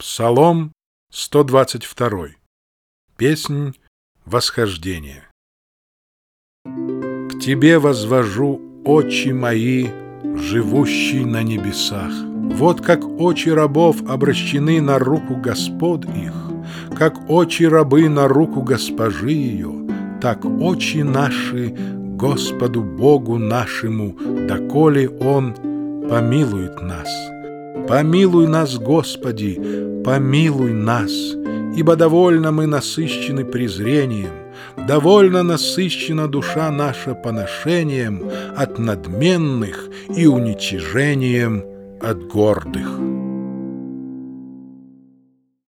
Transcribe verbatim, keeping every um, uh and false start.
Псалом сто двадцать два. Песнь восхождения. К Тебе возвожу очи мои, живущий на небесах. Вот как очи рабов обращены на руку господ их, как очи рабы на руку госпожи ее, так очи наши Господу Богу нашему, доколе Он помилует нас. Помилуй нас, Господи, помилуй нас, ибо довольно мы насыщены презрением, довольно насыщена душа наша поношением от надменных и уничижением от гордых.